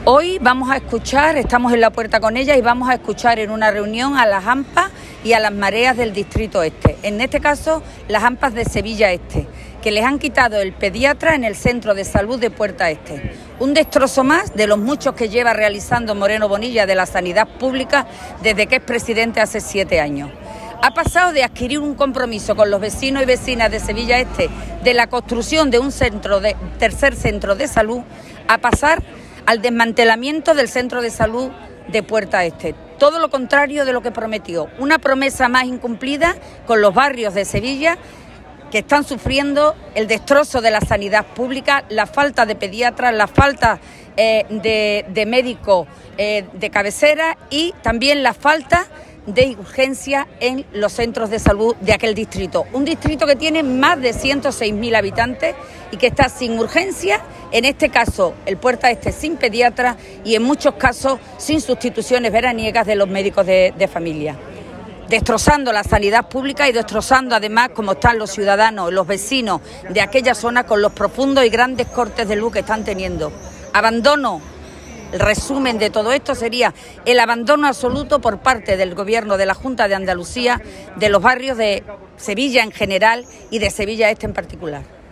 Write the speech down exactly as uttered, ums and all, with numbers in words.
Hoy vamos a escuchar, estamos en la puerta con ella y vamos a escuchar en una reunión a las AMPA y a las mareas del Distrito Este. En este caso, las AMPA de Sevilla Este, que les han quitado el pediatra en el Centro de Salud de Puerta Este. Un destrozo más de los muchos que lleva realizando Moreno Bonilla de la sanidad pública desde que es presidente hace siete años. Ha pasado de adquirir un compromiso con los vecinos y vecinas de Sevilla Este de la construcción de un centro de, tercer centro de salud a pasar al desmantelamiento del centro de salud de Puerta Este. Todo lo contrario de lo que prometió. Una promesa más incumplida con los barrios de Sevilla que están sufriendo el destrozo de la sanidad pública, la falta de pediatras, la falta eh, de, de médicos eh, de cabecera y también la falta de urgencia en los centros de salud de aquel distrito. Un distrito que tiene más de ciento seis mil habitantes y que está sin urgencia, en este caso el Puerta Este sin pediatra y en muchos casos sin sustituciones veraniegas de los médicos de, de familia. Destrozando la sanidad pública y destrozando además como están los ciudadanos, los vecinos de aquella zona con los profundos y grandes cortes de luz que están teniendo. Abandono. El resumen de todo esto sería el abandono absoluto por parte del Gobierno de la Junta de Andalucía de los barrios de Sevilla en general y de Sevilla Este en particular.